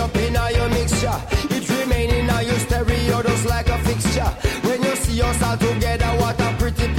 up in your mixture. It remain in your stereo just like a fixture. When you see us all together, what a pretty